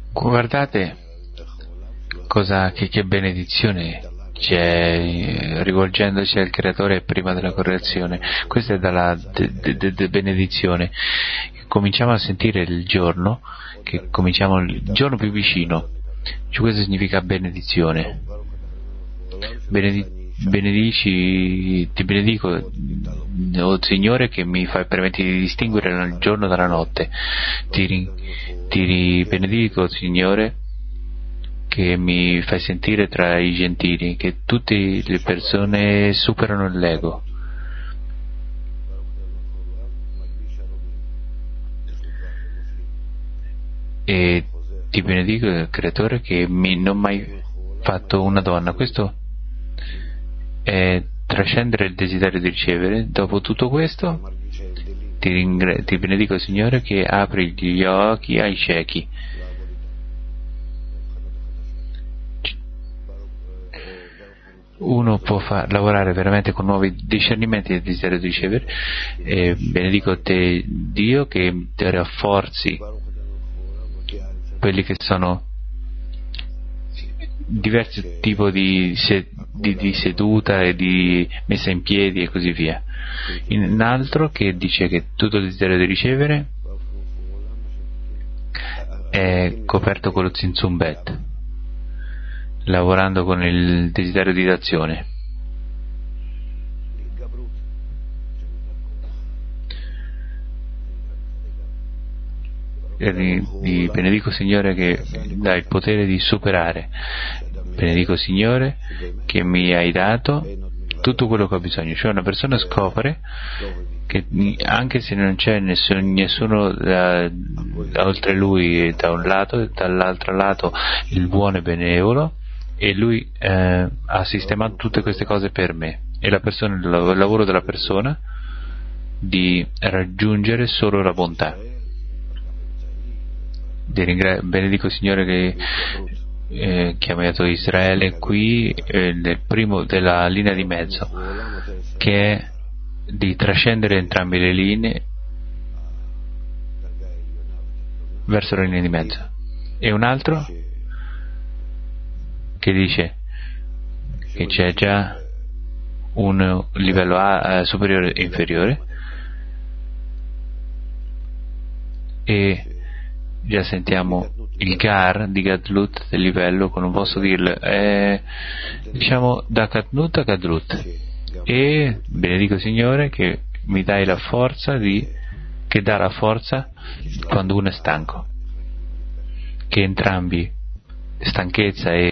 Guardate che benedizione c'è rivolgendosi al Creatore prima della correzione. Questa è dalla benedizione. Cominciamo a sentire il giorno, che cominciamo il giorno più vicino. Cioè, questo significa benedizione. Benedici, ti benedico, oh Signore, che mi permetti di distinguere il giorno dalla notte. Ti benedico, Signore, che mi fai sentire tra i gentili, che tutte le persone superano l'ego. E ti benedico, Creatore, che non ho mai fatto una donna. Questo è trascendere il desiderio di ricevere. Dopo tutto questo ti benedico, Signore, che apri gli occhi ai ciechi. Uno può lavorare veramente con nuovi discernimenti del desiderio di ricevere. Benedico te, Dio, che ti rafforzi quelli che sono diversi tipi di seduta e di messa in piedi e così via. Un altro che dice che tutto il desiderio di ricevere è coperto con lo Tzimtzum Bet, lavorando con il desiderio di d'azione. Ti benedico, Signore, che dai il potere di superare. Benedico, Signore, che mi hai dato tutto quello che ho bisogno. Cioè una persona scopre che anche se non c'è nessuno oltre lui da un lato, dall'altro lato il buono e benevolo, e lui ha sistemato tutte queste cose per me. E il lavoro della persona di raggiungere solo la bontà. Benedico, Signore, che ha chiamato Israele qui nel primo della linea di mezzo, che è di trascendere entrambe le linee verso la linea di mezzo. E un altro che dice che c'è già un livello superiore e inferiore, e già sentiamo il Gar di Gadlut del livello, come non posso dirlo, diciamo da Katnut a Gadlut. E benedico, Signore, che mi dai la forza che dà la forza quando uno è stanco, che entrambi, stanchezza e